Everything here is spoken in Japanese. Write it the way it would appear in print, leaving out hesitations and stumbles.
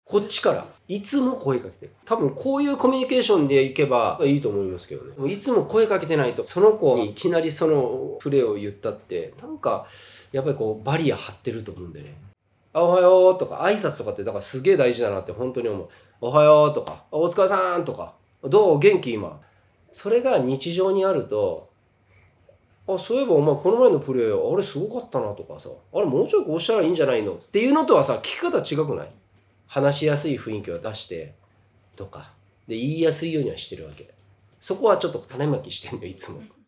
こっちからいつも声かけてる。多分こういうコミュニケーションでいけばいいと思いますけどね。もういつも声かけてないと、その子にいきなりそのプレーを言ったって、なんかやっぱりこうバリア張ってると思うんでね。あ、おはようとか挨拶とかってだからすげえ大事だなって本当に思う。おはようとか、お疲れさんとか、どう元気今。それが日常にあると、あ、そういえばお前この前のプレーあれすごかったなとかさ、あれもうちょいこうしたらいいんじゃないのっていうのとはさ、聞き方違くない？話しやすい雰囲気を出してとかで言いやすいようにはしてるわけ。そこはちょっと種まきしてんのいつも。